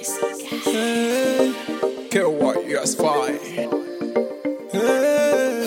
Hey, KYS5. Hey.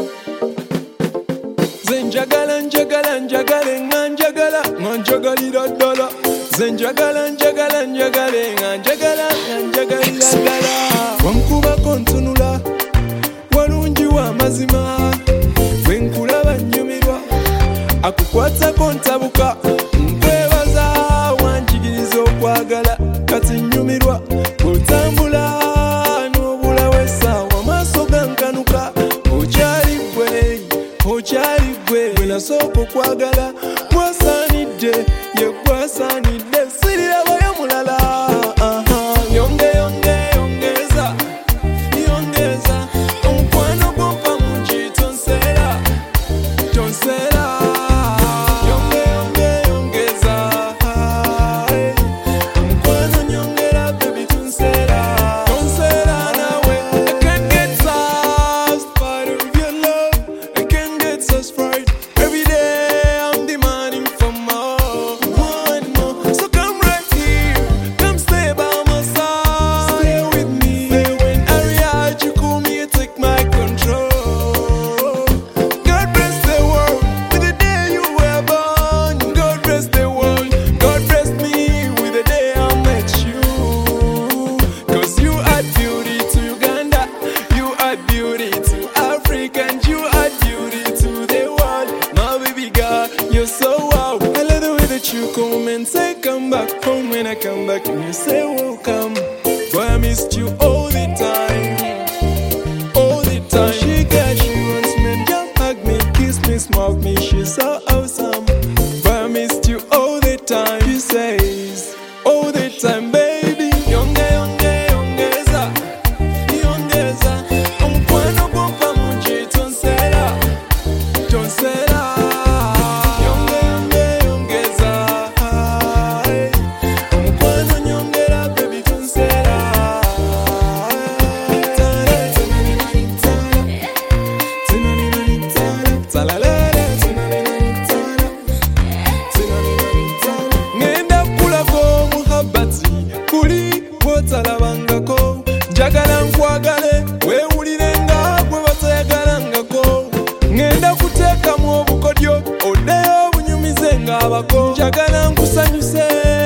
Zenjagala njagala njagale nganjagala nganjagalira ddala. Zenjagala njagala njagale nganjagala nganjagalira ddala. Wankubako ntunula walungi wa mazima, wenkulaba nnyumirwa akukwatako ntabuka. Nkwebaza wanjigiriza okwagala kati nnyumirwa otambula n'obulawo essaawa maaso gankanuka. Okyali gwe gwe nasooka okwagala, gwasaanidde ye gwasaanidde sirirabayo mulala. Yongeza omukwano gw'ompa mungi tonsera yongeza omukwano nyongera baby tonsera nawe. I can't get satisfied of your love, I can't get satisfied. Every day I'm demanding for more, one more. So come right here, come stay by my side, stay with me. When I react, you call me and take my control. God bless the world with the day you were born. God bless the world, God bless me with the day I met you. Cause you add beauty to Uganda, you add beauty to Africa, and you add beauty to the world. My baby girl, you're so wow. I love the way that you come and say come back home. When I come back and you say welcome. Boy, I missed you all the time, all the time. She got you wants me, just hug me, kiss me, smoke me. She's so awesome. Boy, I missed you all the time. She says all the time, baby. Yongeza omukwano gw'ompa mungi tonsera yongeza omukwano nyongera baby tonsera. Ngenda kulako muhabbati kuli bwotalabangako, njagala nkwagale weewulire nga gwe batayagalangako. Ngenda kuteekamu obukodyo oddeyo obunyumize ng'abako, njagala nkusanyuse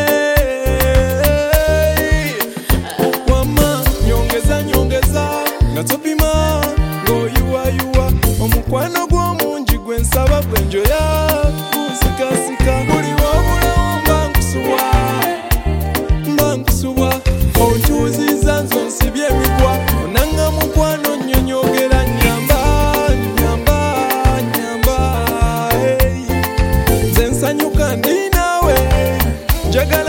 wamma. Nyongeza nga topima ng'oyiwayuwa, omukwano gw'omungi gwe nsaba gwe njoya kunsikasika. Buli wabulawo mba nkusubwa ontuuziza nzo nsibye emigwa, onanga mukwano nnyonyogera nyamba. Hey. Nze nsanyuka ndi naawe, njagala